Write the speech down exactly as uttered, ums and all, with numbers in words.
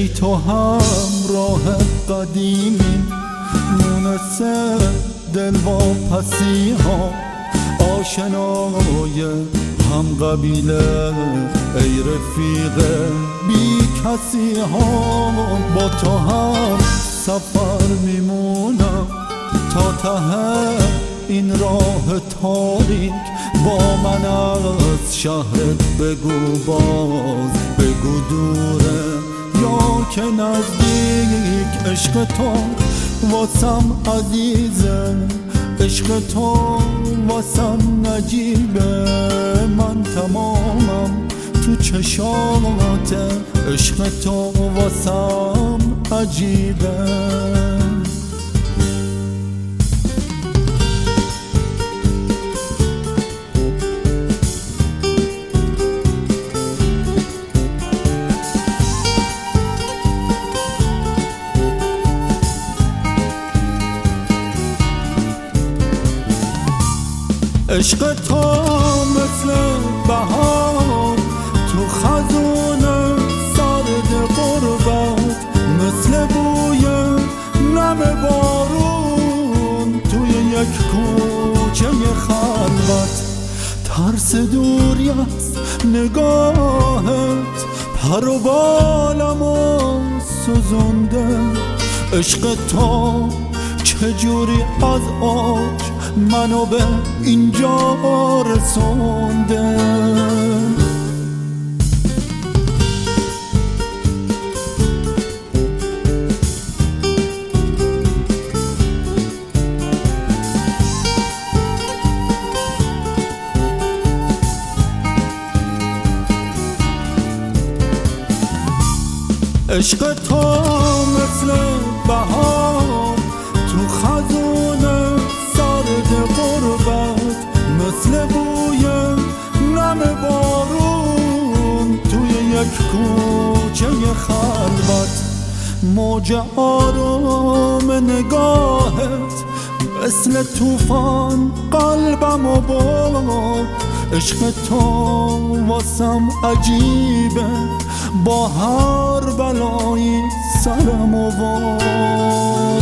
ای تو همراه قدیمی، مونس دل و پسی ها، آشنای هم قبیله، ای رفیق بی کسی ها. با تو هم سفر میمونم تا ته این راه تاریک، با من از شهرت بگو باز، بگو دوره یا که نزدیک. عشق تو واسم عزیزه، عشق تو واسم نجیبه، من تمامم تو چشامت، عشق تو واسم عجیبه. عشق تو مثل بهار تو خزون سرد غربت، مثل بوی نم بارون توی یک کوچه خلوت. ترس دوری از نگاهت پر و بالمو سوزونده، عشق تو چجوری از آج منو به اینجا رسونده. عشق تو مثل بهار تو خزون سرد غربت، مثل بوی نم بارون توی یک کوچه خلوت. موج آرام نگاهت مثل طوفان قلبمو برد، عشق تو واسم عجیبه، با هر بلایی سرم آورد.